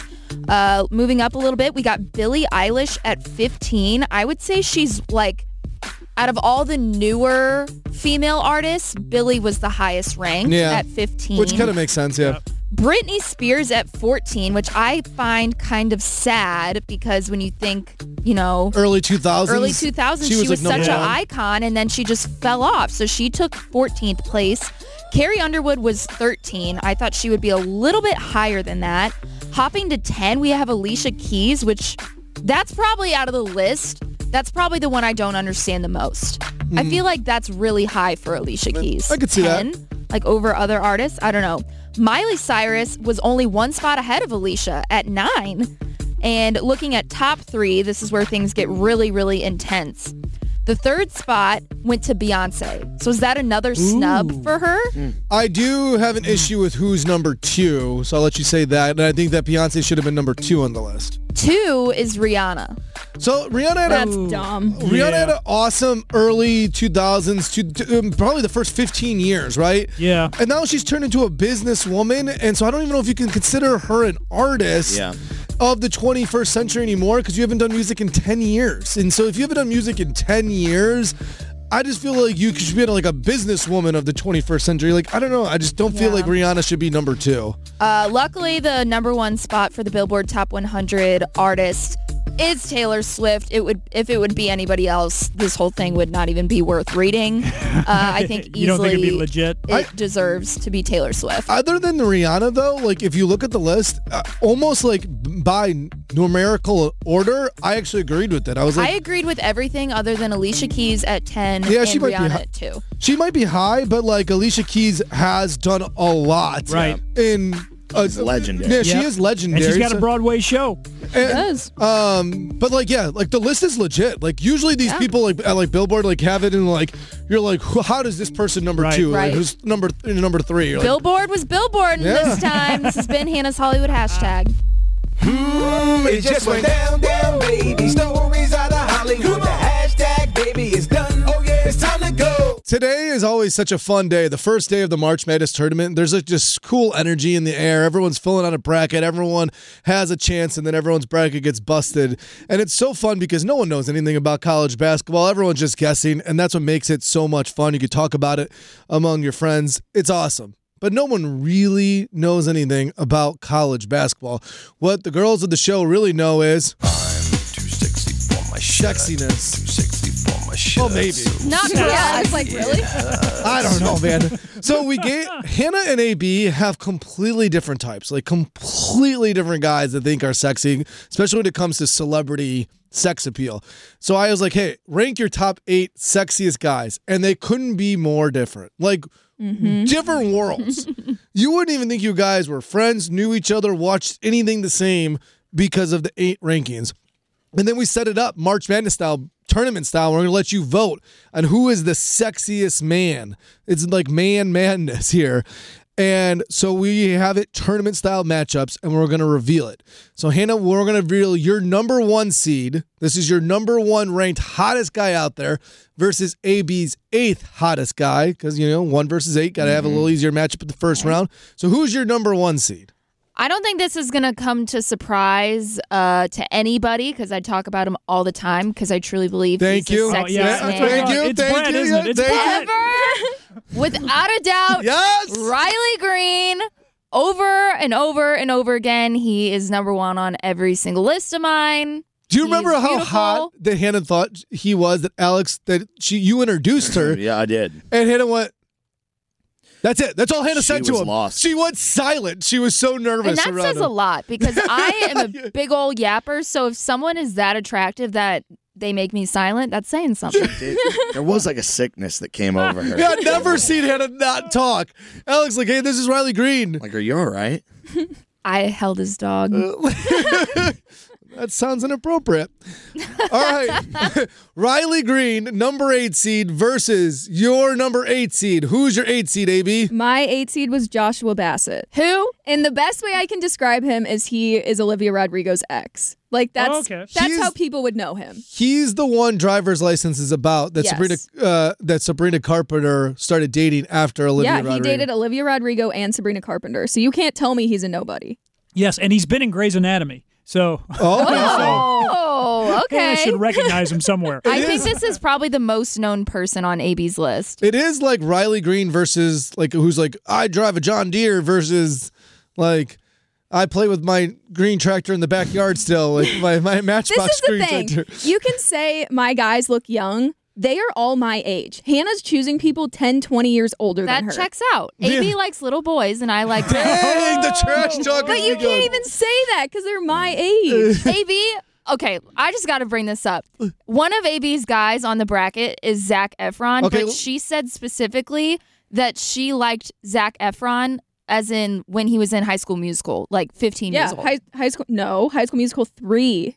Moving up a little bit, we got Billie Eilish at 15. I would say she's like, out of all the newer female artists, Billie was the highest ranked at 15. Which kind of makes sense, yeah. Britney Spears at 14, which I find kind of sad because when you think, early 2000s. Early 2000s, she was like such number an one. icon, and then she just fell off. So she took 14th place. Carrie Underwood was 13. I thought she would be a little bit higher than that. Hopping to 10, we have Alicia Keys, which that's probably out of the list. That's probably the one I don't understand the most. I feel like that's really high for Alicia Keys. I could see 10, that. like over other artists. I don't know. Miley Cyrus was only one spot ahead of Alicia at 9. And looking at top 3, this is where things get really, really intense. The third spot went to Beyonce. So is that another snub for her? I do have an issue with who's number 2, so I'll let you say that. And I think that Beyonce should have been number 2 on the list. 2 is Rihanna. So Rihanna had That's dumb. Rihanna had an awesome early 2000s to probably the first 15 years, right? Yeah. And now she's turned into a businesswoman, and so I don't even know if you can consider her an artist of the 21st century anymore because you haven't done music in 10 years. And so if you haven't done music in 10 years, I just feel like you should be like a businesswoman of the 21st century. Like, I don't know. I just don't feel like Rihanna should be number 2. Luckily, the number 1 spot for the Billboard Top 100 artist is Taylor Swift. If it would be anybody else, this whole thing would not even be worth reading. I think easily you don't think it'd be legit? It deserves to be Taylor Swift. Other than Rihanna, though, like if you look at the list, almost like by numerical order, I actually agreed with it. I agreed with everything other than Alicia Keys at 10 Yeah, and she might be Rihanna high. at 2. She might be high, but like Alicia Keys has done a lot. Right. She's legendary. Yeah, she is legendary. And she's got a Broadway show. She does. But like, yeah, like the list is legit. Like usually these people like at Billboard like have it in like you're like, how does this person number 2? Right. Like, who's number 3? You're like, Billboard was Billboard this time. This has been Hannah's Hollywood hashtag. It just went down, baby. Stories out of Hollywood. The hashtag, baby, is done. Oh yeah, it's time to go. Today is always such a fun day. The first day of the March Madness tournament. There's like just cool energy in the air. Everyone's filling out a bracket. Everyone has a chance, and then everyone's bracket gets busted. And it's so fun because no one knows anything about college basketball. Everyone's just guessing, and that's what makes it so much fun. You could talk about it among your friends. It's awesome. But no one really knows anything about college basketball. What the girls of the show really know is I'm too sexy for my shirt. sexiness. Too sexy for my shirt. Well, maybe. Not for us. I was like, really? I don't know, man. So Hannah and AB have completely different types, like completely different guys that think are sexy, especially when it comes to celebrity sex appeal. So I was like, hey, rank your top 8 sexiest guys. And they couldn't be more different. Like, different worlds. You wouldn't even think you guys were friends, knew each other, watched anything the same because of the 8 rankings. And then we set it up March Madness style, tournament style. We're going to let you vote on who is the sexiest man. It's like man madness here. And so we have it tournament style matchups, and we're going to reveal it. So Hannah, we're going to reveal your number 1 seed. This is your number 1 ranked hottest guy out there versus AB's 8th hottest guy. Because, 1 versus 8, got to have a little easier matchup at the first round. So who's your number 1 seed? I don't think this is going to come to surprise to anybody because I talk about him all the time because I truly believe he's the sexiest man. Thank you. It's Brett, isn't it? It's Brett. Without a doubt, yes! Riley Green, over and over and over again, he is number 1 on every single list of mine. Do you remember how beautiful. hot that Hannah thought he was, that Alex, you introduced her? Yeah, I did. And Hannah went, that's it. That's all Hannah said to was him. lost. She went silent. She was so nervous And that around says him. a lot because I am a big old yapper. So if someone is that attractive that they make me silent, that's saying something. There was like a sickness that came over her. Yeah, I've never seen Hannah not talk. Alex, like, hey, this is Riley Green. Like, are you all right? I held his dog. That sounds inappropriate. All right. Riley Green, number 8 seed versus your number 8 seed. Who's your 8 seed, AB? My 8 seed was Joshua Bassett. Who? And the best way I can describe him is he is Olivia Rodrigo's ex. Like that's how people would know him. He's the one Driver's License is about that Yes. Sabrina Carpenter started dating after Olivia Rodrigo. Yeah, he dated Olivia Rodrigo and Sabrina Carpenter. So you can't tell me he's a nobody. Yes, and he's been in Grey's Anatomy. So, Oh, okay. I should recognize him somewhere. I think this is probably the most known person on AB's list. It is like Riley Green versus like who's like I drive a John Deere versus Like, I play with my green tractor in the backyard still, like my Matchbox This is the green thing. tractor. You can say my guys look young. They are all my age. Hannah's choosing people 10, 20 years older than her. That checks out. AB likes little boys, and I like Dang, the trash talk. But you can't even say that because they're my age. AB, okay, I just got to bring this up. One of AB's guys on the bracket is Zac Efron, Okay. but she said specifically that she liked Zac Efron as in when he was in High School Musical, like 15 years old. High School Musical 3.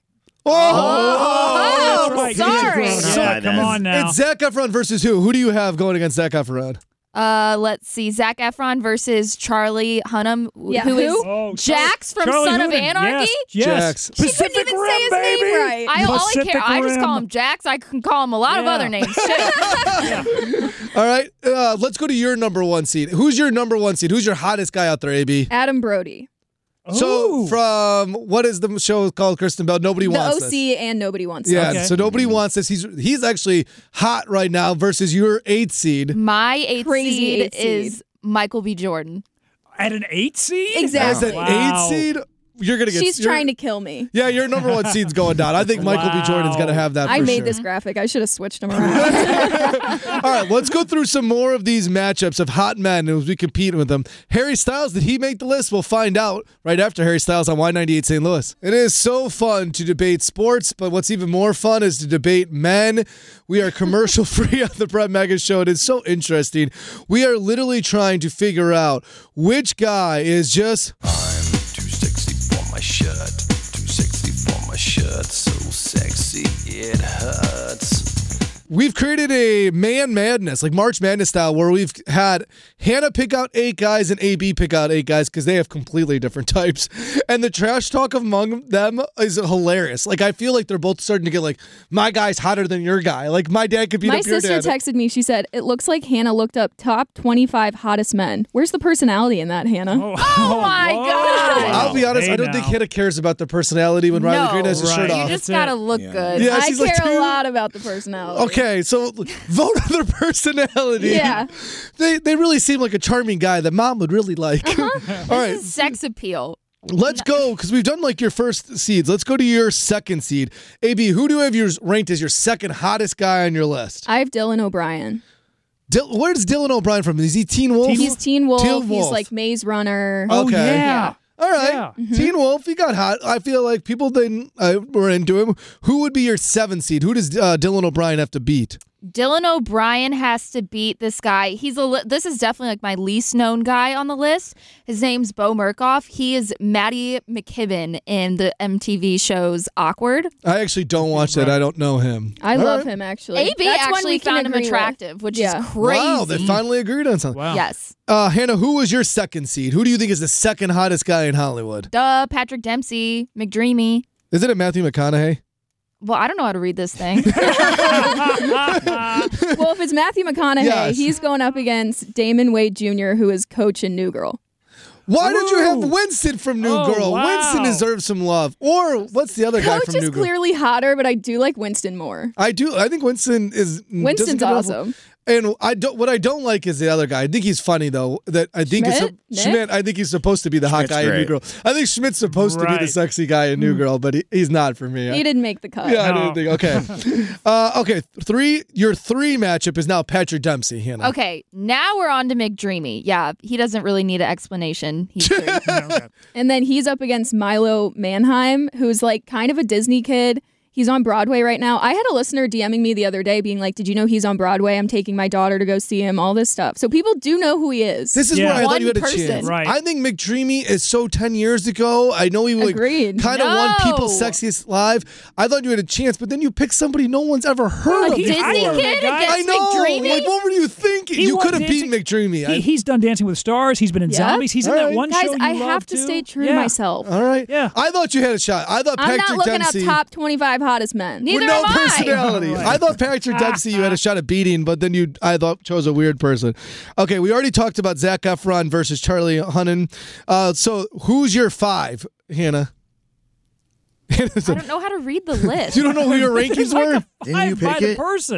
Oh, Oh, right. sorry. Yeah, come on now. It's Zac Efron versus who? Who do you have going against Zac Efron? Let's see. Zac Efron versus Charlie Hunnam, Yeah, who is Oh, Jax from Charlie Son of Hunnam. Anarchy. Yes. Jax. She couldn't even say his name right. All I Pacific care, I just call Rim. him Jax. I can call him a lot of Yeah. other names too. All right, let's go to your number one seed. Who's your number one seed? Who's your hottest guy out there, AB? Adam Brody. So from what is the show called, Kristen Bell? Nobody The Wants OC This. and Nobody Wants Yeah, This. so Nobody Wants This. He's actually hot right now versus your 8th seed. My eighth Crazy seed eighth seed. is Michael B. Jordan. At an 8 seed? Exactly. As an Wow. 8th seed, you're going to get... She's trying to kill me. Yeah, your number one seed's going down. I think Michael B. Jordan's going to have that I for made sure. this graphic. I should have switched them around. All right, let's go through some more of these matchups of hot men as we compete with them. Harry Styles, did he make the list? We'll find out right after Harry Styles on Y98 St. Louis. It is so fun to debate sports, but what's even more fun is to debate men. We are commercial free on the Brett Mega Show. It is so interesting. We are literally trying to figure out which guy is just... Too sexy for my shirt. Too sexy for my shirt. So sexy it hurts. We've created a man madness, like March Madness style, where we've had Hannah pick out 8 guys and AB pick out 8 guys because they have completely different types. And the trash talk among them is hilarious. Like, I feel like they're both starting to get like, my guy's hotter than your guy. Like, my dad could beat My up your sister dad. texted me. She said, it looks like Hannah looked up top 25 hottest men. Where's the personality in that, Hannah? Oh my God. I'll be honest, Hey I don't think now. Hannah cares about the personality when Riley No. Green has his shirt Right. off. You just That's gotta it. look good. Yeah, I she's like, care a "Dude." lot about the personality. Okay, so vote on their personality. Yeah. They really seem like a charming guy that mom would really like. All right. This is sex appeal. Let's go, because we've done like your first seeds. Let's go to your second seed. AB, who do you have yours ranked as your second hottest guy on your list? I have Dylan O'Brien. Where's Dylan O'Brien from? Is he Teen Wolf? He's Teen Wolf. Teen He's Wolf. like Maze Runner. Oh, Okay. yeah. All right. Yeah. Mm-hmm. Teen Wolf, he got hot. I feel like people then were into him. Who would be your 7th seed? Who does Dylan O'Brien have to beat? Dylan O'Brien has to beat this guy. This is definitely like my least known guy on the list. His name's Bo Murkoff. He is Maddie McKibben in the MTV shows Awkward. I actually don't watch that. I don't know him. I All love right. him, actually. AB That's one actually we can found him agree with. attractive, which Yeah. is crazy. Wow, they finally agreed on something. Wow. Yes. Hannah, who was your 2nd seed? Who do you think is the second hottest guy in Hollywood? Duh, Patrick Dempsey, McDreamy. Is it a Matthew McConaughey? Well, I don't know how to read this thing. Well, if it's Matthew McConaughey, Yes. he's going up against Damon Wade Jr., who is coach in New Girl. Why did you have Ooh. Winston from New Oh, Girl? wow. Winston deserves some love. Or what's the other guy Coach from is New Girl? clearly hotter, but I do like Winston more. I do. I think Winston is. Winston's doesn't get enough- awesome. And what I don't like is the other guy. I think he's funny though. That I think Schmidt? is Schmidt. I think he's supposed to be the hot guy in New great. Girl. I think Schmidt's supposed to be the Right. sexy guy in New Girl, but he's not for me. He didn't make the cut. Yeah, I No. didn't think. Okay, okay. Your 3 matchup is now Patrick Dempsey. Hannah. Okay, now we're on to McDreamy. Yeah, he doesn't really need an explanation. He's good. Okay. And then he's up against Milo Manheim, who's like kind of a Disney kid. He's on Broadway right now. I had a listener DMing me the other day being like, did you know he's on Broadway? I'm taking my daughter to go see him, all this stuff. So people do know who he is. This is Yeah. where I thought One you had a person. chance. Right. I think McDreamy is so 10 years ago. I know he like Agreed. kind of won No. People's Sexiest Live. I thought you had a chance, but then you picked somebody no one's ever heard A of Disney before. kid guy. I against know. McDreamy? Like, what were you thinking? He You won could have beaten Dancing- McDreamy. He's done Dancing with Stars. He's been in Yep. Zombies. He's in All that right. one Guys, show you I love have to too. stay true to Yeah. myself. All right. Yeah. I thought you had a shot. I thought I'm Patrick not looking Dempsey. up top 25 hottest men. Neither with no am I. personality. I thought Patrick Dempsey you had a shot at beating, but then I thought chose a weird person. Okay, we already talked about Zac Efron versus Charlie Hunnam. So who's your 5, Hannah? I don't know how to read the list. You don't know who your rankings were? Didn't you By pick the it? person.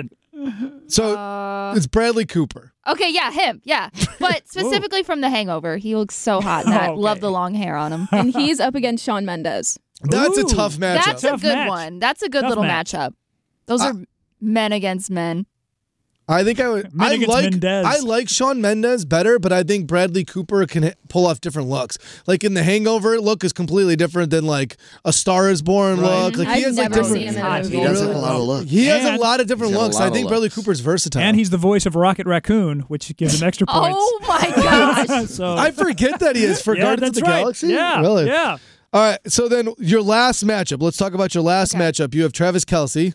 So it's Bradley Cooper. Okay, yeah, him, yeah. But specifically from The Hangover, he looks so hot in that. Okay. Love the long hair on him. And he's up against Shawn Mendes. That's a tough matchup. That's a good one. That's a good little matchup. Those are men against men. I think I would. I like Shawn Mendes better, but I think Bradley Cooper can pull off different looks. Like in The Hangover, look is completely different than like A Star Is Born look. Like he has like different. He does have a lot of looks. He has a lot of different looks. I think Bradley Cooper's versatile, and he's the voice of Rocket Raccoon, which gives him extra points. Oh my gosh! So I forget that he is for Guardians of the Galaxy. Yeah, really. Yeah. All right. So then your last matchup. Let's talk about your last matchup. You have Travis Kelce.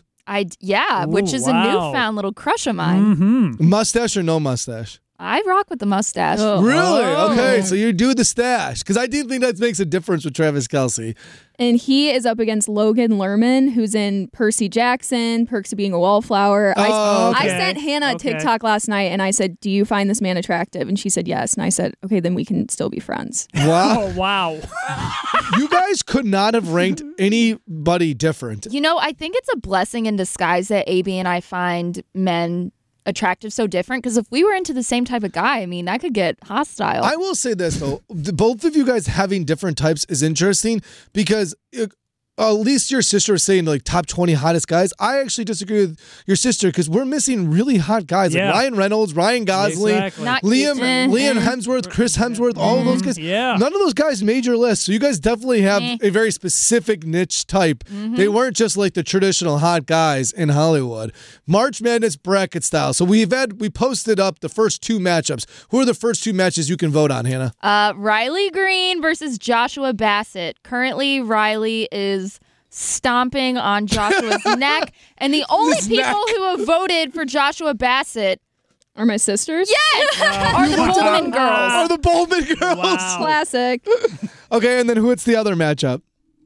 Which is a newfound little crush of mine. Mm-hmm. Mustache or no mustache? I rock with the mustache. Really? Okay, so you do the stash. Because I do think that makes a difference with Travis Kelce. And he is up against Logan Lerman, who's in Percy Jackson, Perks of Being a Wallflower. I sent Hannah a TikTok last night, and I said, do you find this man attractive? And she said yes. And I said, okay, then we can still be friends. Wow. Oh, wow. You guys could not have ranked anybody different. You know, I think it's a blessing in disguise that AB and I find men attractive so different, because if we were into the same type of guy, I mean, that could get hostile. I will say this though, both of you guys having different types is interesting because at least your sister was saying like top 20 hottest guys. I actually disagree with your sister because we're missing really hot guys like Ryan Reynolds, Ryan Gosling, Liam Hemsworth, Chris Hemsworth, all of those guys. Yeah. None of those guys made your list. So you guys definitely have a very specific niche type. They weren't just like the traditional hot guys in Hollywood. March Madness bracket style. So we posted up the first two matchups. Who are the first two matches you can vote on, Hannah? Riley Green versus Joshua Bassett. Currently, Riley is stomping on Joshua's neck, and the only people who have voted for Joshua Bassett are my sisters. Yes, are the Bowman girls. Are the Bowman girls? Wow. Classic. Okay, and then who's the other matchup?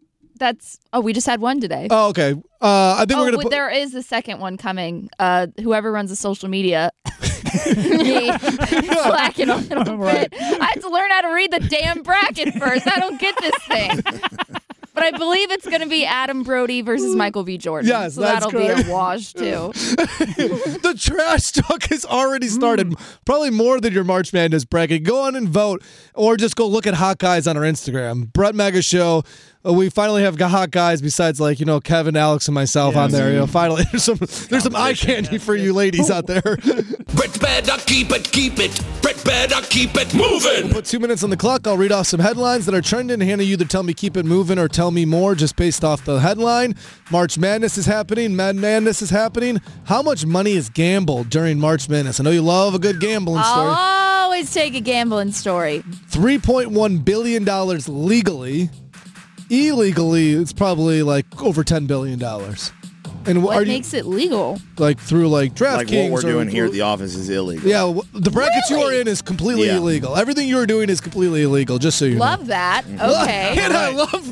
We just had one today. Oh, okay. I think we're gonna. There is the second one coming. Whoever runs the social media. Me slacking a little bit. I have to learn how to read the damn bracket first. I don't get this thing. But I believe it's going to be Adam Brody versus Michael B. Jordan. Yes, so that's that'll correct. be a wash, too. The trash talk has already started. Probably more than your March Madness bracket. Go on and vote, or just go look at hot guys on our Instagram. Brett Mega Show. We finally have hot guys besides Kevin, Alex, and myself on there. Finally, there's some eye candy for you ladies out there. Brett better keep it. Brett better keep it moving. We'll put 2 minutes on the clock. I'll read off some headlines that are trending. Hannah, you either tell me keep it moving or tell me more just based off the headline. March Madness is happening. Mad Madness is happening. How much money is gambled during March Madness? I know you love a good gambling story. I'll always take a gambling story. $3.1 billion legally. Illegally, it's probably like over $10 billion. And what makes it legal? Like through DraftKings. Like what we're doing here at the office is illegal. Yeah, the bracket you are in is completely illegal. Everything you are doing is completely illegal, just so you know. Love that. Okay. And I love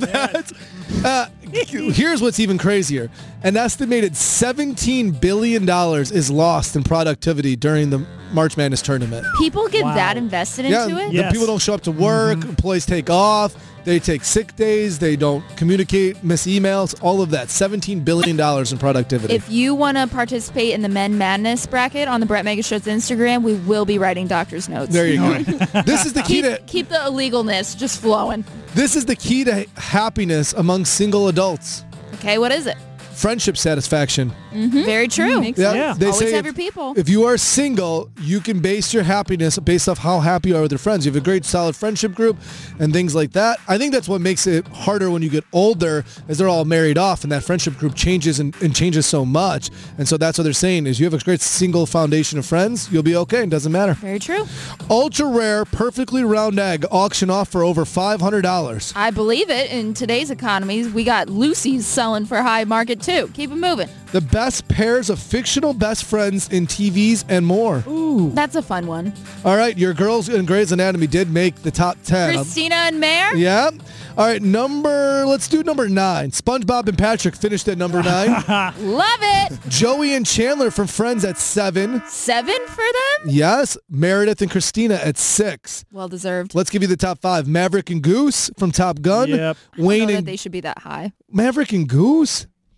that. Here's what's even crazier. An estimated $17 billion is lost in productivity during the March Madness tournament. People get that invested into it? The people don't show up to work. Employees take off. They take sick days. They don't communicate, miss emails, all of that. $17 billion in productivity. If you want to participate in the Men Madness bracket on the Brett Mega Show's Instagram, we will be writing doctor's notes. There you go. This is the key to... Keep the illegalness just flowing. This is the key to happiness among single adults. Okay, what is it? Friendship satisfaction. Mm-hmm. Very true. Yeah. They Always say have your people. If you are single, you can base your happiness based off how happy you are with your friends. You have a great, solid friendship group and things like that. I think that's what makes it harder when you get older, as they're all married off, and that friendship group changes and changes so much. And so that's what they're saying is you have a great single foundation of friends, you'll be okay. It doesn't matter. Very true. Ultra rare, perfectly round egg auction off for over $500. I believe it. In today's economy, we got Lucy's selling for high market too. Keep it moving. The best pairs of fictional best friends in TVs and more. Ooh. That's a fun one. All right, your girls in Grey's Anatomy did make the top 10. Christina and Mare? Yeah. All right, let's do number 9. SpongeBob and Patrick finished at number 9. Love it. Joey and Chandler from Friends at 7. 7 for them? Yes. Meredith and Christina at 6. Well deserved. Let's give you the top 5. Maverick and Goose from Top Gun. Yep. Wayne I don't know and that they should be that high. Maverick and Goose?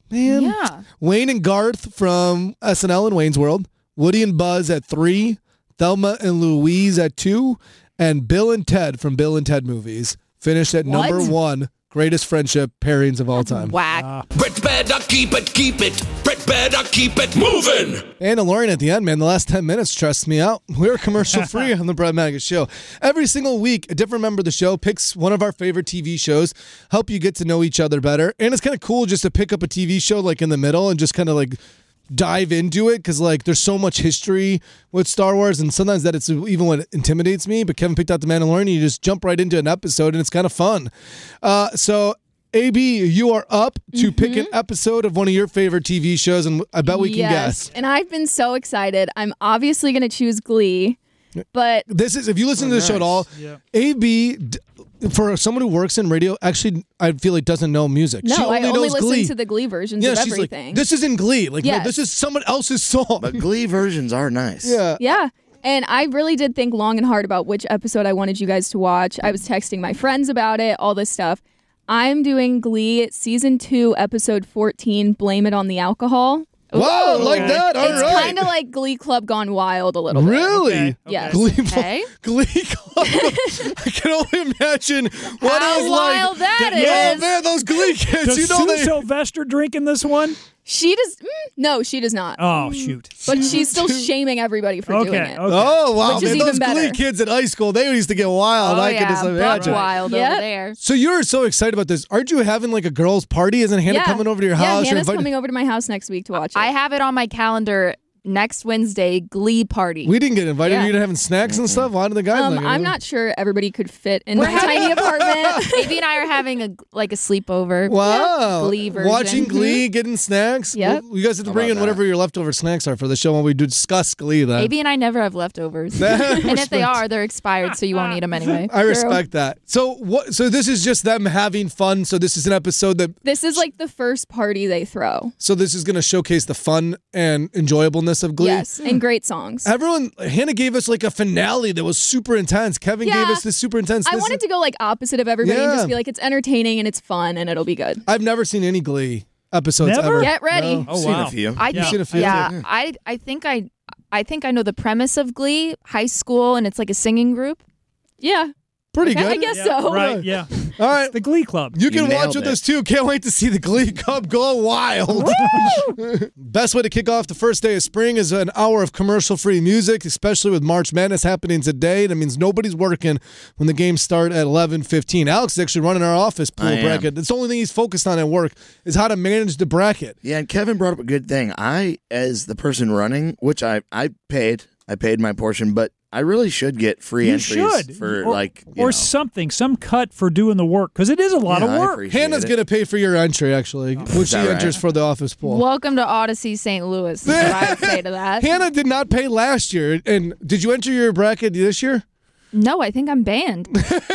Man. Yeah. Wayne and Garth from SNL and Wayne's World. Woody and Buzz at 3. Thelma and Louise at 2. And Bill and Ted from Bill and Ted movies finished at number 1. Greatest friendship pairings of all time. Whack. Brett better keep it. Brett better keep it moving. And Lauren at the end, man, the last 10 minutes stressed me out. We're commercial free on the Brett Magas Show. Every single week, a different member of the show picks one of our favorite TV shows, help you get to know each other better. And it's kind of cool just to pick up a TV show like in the middle and just kind of like dive into it, because like there's so much history with Star Wars, and sometimes that it's even what intimidates me. But Kevin picked out The Mandalorian, and you just jump right into an episode, and it's kind of fun. So AB, you are up to pick an episode of one of your favorite TV shows, and I bet we can guess. And I've been so excited. I'm obviously going to choose Glee, but this is, if you listen to the show at all, AB, for someone who works in radio, actually, I feel like doesn't know music. No, she only I only knows listen Glee. to the Glee versions of she's everything. like, this isn't Glee. Like, no, Yes. this is someone else's song. But Glee versions are nice. Yeah. Yeah. And I really did think long and hard about which episode I wanted you guys to watch. I was texting my friends about it, all this stuff. I'm doing Glee Season 2, Episode 14, Blame It on the Alcohol. Wow, like that. All it's right. kind of like Glee Club gone wild a little bit. Really? Yes. Glee Club. I can only imagine what How it was wild like. that Oh is. man, those Glee kids. Does you know Sue they. Sylvester drink in this one? She does. No, she does not. Oh, shoot. But she's still shaming everybody for doing it. Oh wow, Which is man! even Those better. Glee kids in high school, they used to get wild. Oh, I can yeah, just buck imagine. wild over there. So you're so excited about this. Aren't you having like a girls' party? Isn't Hannah coming over to your house? Yeah, You're Hannah's inviting- coming over to my house next week to watch it. I have it on my calendar next Wednesday, Glee party. We didn't get invited. Yeah. You're having snacks and stuff. Why did the guys? not get I'm invited? not sure everybody could fit in We're my having- tiny apartment. AB and I are having a sleepover. Wow. Glee version. Watching Glee, getting snacks. Yep. Well, you guys have to bring in whatever your leftover snacks are for the show when we discuss Glee then. AB and I never have leftovers. And if they are, they're expired, so you won't eat them anyway. I respect that. So what? So this is just them having fun. So this is an episode that. This is like the first party they throw. So this is going to showcase the fun and enjoyableness of Glee. Yes, and great songs. Everyone, Hannah gave us like a finale that was super intense. Kevin gave us this super intense. I wanted to go like opposite of everybody and Yeah. just be like, it's entertaining and it's fun and it'll be good. I've never seen any Glee episodes Never? ever. Get ready. No. Oh, Seen a few. I You've think, seen a few? yeah, I think I know the premise of Glee, high school, and it's like a singing group. Yeah. Pretty Okay, good. I guess so. Right, yeah. All right. The Glee Club. You can watch nailed with it. us too. Can't wait to see the Glee Club go wild. Best way to kick off the first day of spring is an hour of commercial-free music, especially with March Madness happening today. That means nobody's working when the games start at 11:15. Alex is actually running our office pool I am. bracket. That's the only thing he's focused on at work is how to manage the bracket. Yeah, and Kevin brought up a good thing. I, as the person running, which I paid my portion, but I really should get free You entries should. for or, you know. something, some cut for doing the work, because it is a lot Yeah, of I work. appreciate Hannah's it. going to pay for your entry, actually, when she that right? enters for the office pool. Welcome to Odyssey St. Louis, is what I would say to that. Hannah did not pay last year. And did you enter your bracket this year? No, I think I'm banned.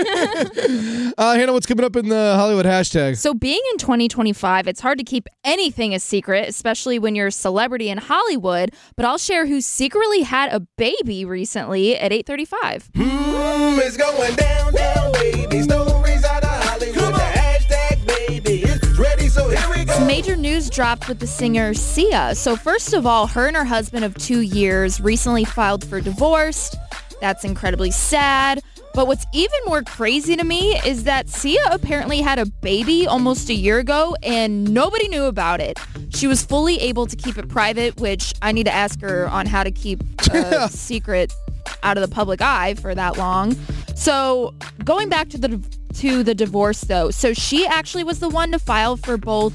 Hannah, what's coming up in the Hollywood hashtag? So being in 2025, it's hard to keep anything a secret, especially when you're a celebrity in Hollywood. But I'll share who secretly had a baby recently at 8:35. It's going down, down, baby. Stories out of Hollywood. The hashtag, baby, it's ready, so here we go. Some major news dropped with the singer Sia. So first of all, her and her husband of 2 years recently filed for divorce. That's incredibly sad. But what's even more crazy to me is that Sia apparently had a baby almost a year ago and nobody knew about it. She was fully able to keep it private, which I need to ask her on how to keep a secret out of the public eye for that long. So going back to the divorce though, so she actually was the one to file for both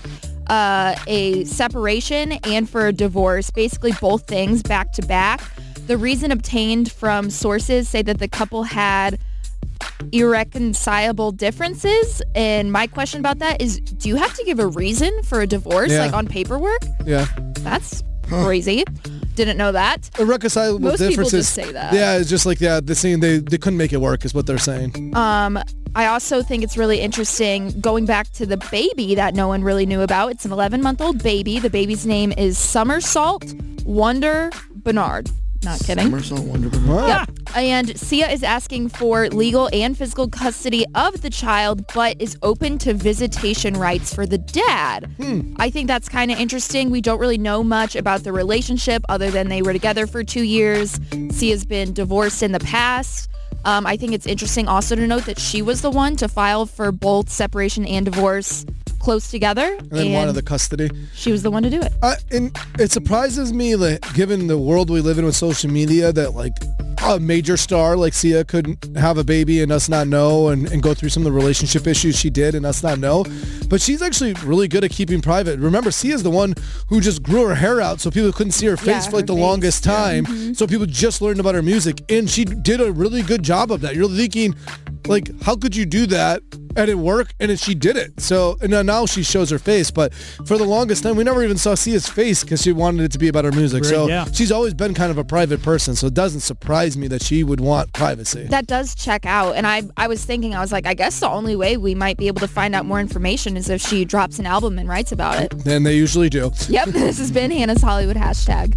a separation and for a divorce, basically both things back to back. The reason obtained from sources say that the couple had irreconcilable differences. And my question about that is, do you have to give a reason for a divorce, Yeah. like on paperwork? Yeah. That's crazy. Didn't know that. Irreconcilable Most people differences. just say that. Yeah, it's just like, the saying they couldn't make it work is what they're saying. I also think it's really interesting going back to the baby that no one really knew about. It's an 11-month-old baby. The baby's name is Somersault Wonder Bernard. Not kidding. Somersault Wonder Woman. Yep. And Sia is asking for legal and physical custody of the child, but is open to visitation rights for the dad. I think that's kind of interesting. We don't really know much about the relationship other than they were together for 2 years. Sia's been divorced in the past. I think it's interesting also to note that she was the one to file for both separation and divorce close together. And then wanted the custody. She was the one to do it. And it surprises me that given the world we live in with social media that like a major star like Sia couldn't have a baby and us not know and go through some of the relationship issues she did and us not know. But she's actually really good at keeping private. Remember, Sia's the one who just grew her hair out so people couldn't see her face for like the longest time. So people just learned about her music. And she did a really good job of that. You're thinking, like, how could you do that and it worked? And she did it. So and now she shows her face. But for the longest time, we never even saw Sia's face because she wanted it to be about her music. So she's always been kind of a private person. So it doesn't surprise me that she would want privacy. That does check out. And I was thinking, I was like, I guess the only way we might be able to find out more information is if she drops an album and writes about it. And they usually do. Yep. This has been Hannah's Hollywood hashtag.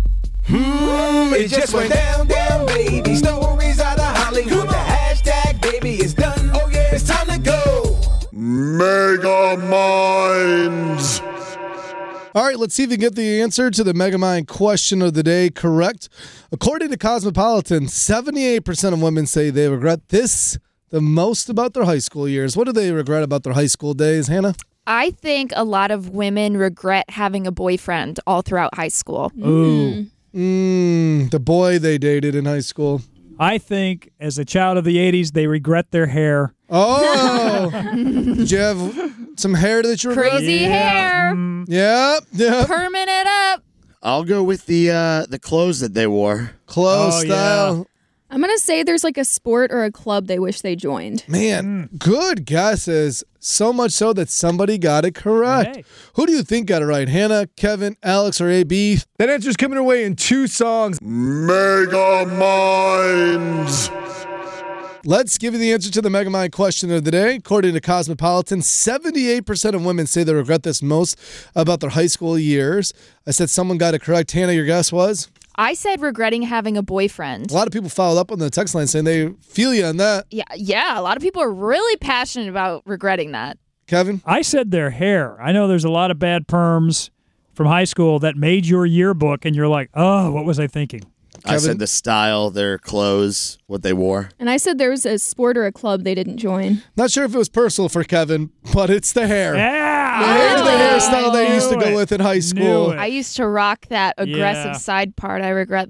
It just went down, baby. Stories out of Hollywood. The hashtag, baby, is done. Oh, yeah, it's time to go. Mega Minds. All right, let's see if we can get the answer to the Megamind question of the day correct. According to Cosmopolitan, 78% of women say they regret this the most about their high school years. What do they regret about their high school days, Hannah? I think a lot of women regret having a boyfriend all throughout high school. Ooh. The boy they dated in high school. I think as a child of the 80s, they regret their hair. Oh! Did you have some hair that you regret? Crazy hair. Yeah. Perming it up. I'll go with the clothes that they wore. Clothes style. Yeah. I'm going to say there's like a sport or a club they wish they joined. Man, good guesses. So much so that somebody got it correct. Hey. Who do you think got it right? Hannah, Kevin, Alex, or AB? That answer's coming away in 2 songs. Mega Minds. Let's give you the answer to the Megamind question of the day. According to Cosmopolitan, 78% of women say they regret this most about their high school years. I said someone got it correct. Hannah, your guess was? I said regretting having a boyfriend. A lot of people followed up on the text line saying they feel you on that. Yeah. A lot of people are really passionate about regretting that. Kevin? I said their hair. I know there's a lot of bad perms from high school that made your yearbook, and you're like, oh, what was I thinking? Kevin? I said the style, their clothes, what they wore. And I said there was a sport or a club they didn't join. Not sure if it was personal for Kevin, but it's the hair. Yeah! The hairstyle they used to go with in high school. I used to rock that aggressive side part. I regret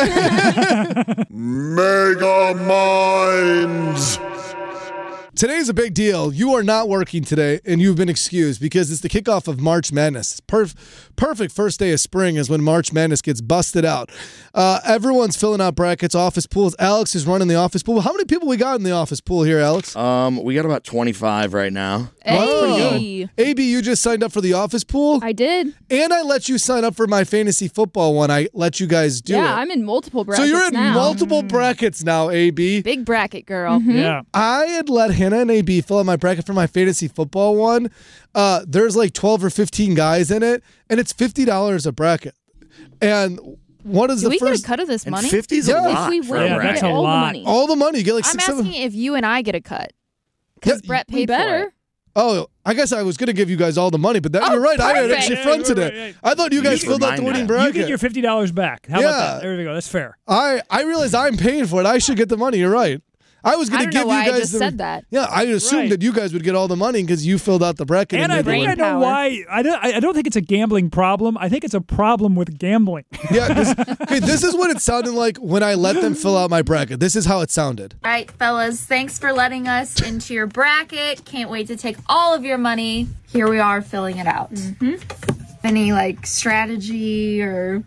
that. Mega Minds. Today's a big deal. You are not working today, and you've been excused because it's the kickoff of March Madness. Perfect first day of spring is when March Madness gets busted out. Everyone's filling out brackets, office pools. Alex is running the office pool. How many people we got in the office pool here, Alex? We got about 25 right now. Hey. AB, you just signed up for the office pool? I did. And I let you sign up for my fantasy football one. I let you guys do it. Yeah, I'm in multiple brackets So you're in now. multiple brackets now, AB. Big bracket girl. Mm-hmm. Yeah. I had let Hannah and AB fill out my bracket for my fantasy football one. There's like 12 or 15 guys in it, and it's $50 a bracket. And what is Do the we first? get a cut of this money? 50's a lot. If we for win, a we bracket. get all the lot. money. All the money. You get like I'm 6, 7. asking if you and I get a cut. Because Brett paid for better. it. Oh, I guess I was going to give you guys all the money, but you're right. I had perfect. actually fronted it. I thought you guys just filled out the winning remind bracket. You get your $50 back. How about that? There we go. That's fair. I realize I'm paying for it. I should get the money. You're right. I was going to give you why guys I just said that. Yeah, I assumed that you guys would get all the money because you filled out the bracket. And I think I know why. I don't think it's a gambling problem. I think it's a problem with gambling. Yeah. This is what it sounded like when I let them fill out my bracket. This is how it sounded. All right, fellas, thanks for letting us into your bracket. Can't wait to take all of your money. Here we are filling it out. Mm-hmm. Any, strategy or...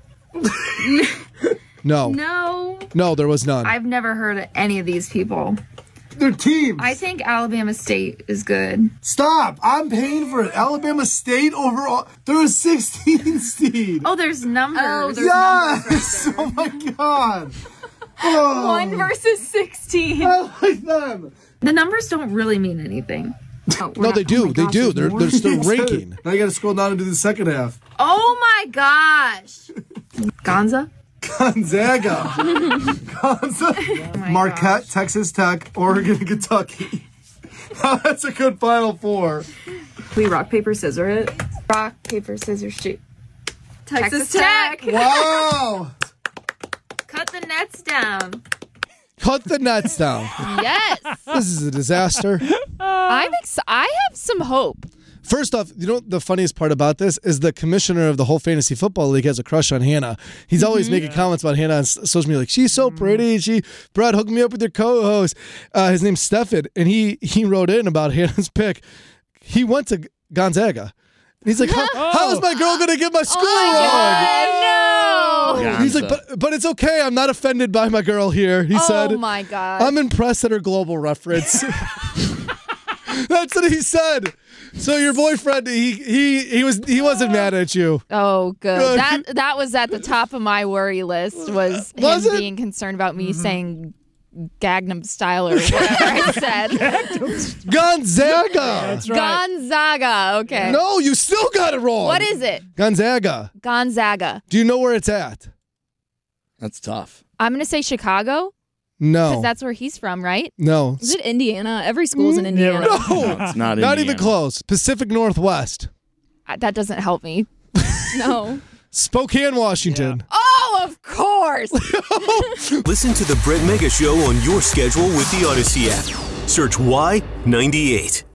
No. No, there was none. I've never heard of any of these people. They're teams. I think Alabama State is good. Stop. I'm paying for it. Alabama State overall. They're a 16 seed. Oh, there's numbers. Oh, there's yes. Numbers right oh, my God. Oh. 1 versus 16. I like them. The numbers don't really mean anything. No, they do. They do. They're still ranking. Now you got to scroll down and do the second half. Oh, my gosh. Gonza? Gonzaga. Marquette, Texas Tech, Oregon, Kentucky. That's a good Final Four. We rock, paper, scissors it. Rock, paper, scissors, shoot. Texas Tech. Wow. Cut the nets down. Cut the nets down. Yes. This is a disaster. I have some hope. First off, you know the funniest part about this is the commissioner of the whole fantasy football league has a crush on Hannah. He's always making comments about Hannah on social media, like she's so pretty. Brad, hook me up with your co-host. His name's Stefan, and he wrote in about Hannah's pick. He went to Gonzaga. And he's like, how is my girl going to get my school wrong? No. He's like, but it's okay. I'm not offended by my girl here. He said. Oh my God. I'm impressed at her global reference. That's what he said. So your boyfriend, he wasn't mad at you. Oh, good. That was at the top of my worry list. Was him being concerned about me saying Gangnam Style or whatever I said. Gonzaga. That's right. Gonzaga. Okay. No, you still got it wrong. What is it? Gonzaga. Gonzaga. Do you know where it's at? That's tough. I'm gonna say Chicago. No. Because that's where he's from, right? No. Is it Indiana? Every school's in Indiana. No, it's not Not Indiana. even close. Pacific Northwest. That doesn't help me. No. Spokane, Washington. Oh, of course. Listen to the Brett Mega Show on your schedule with the Odyssey app. Search Y98.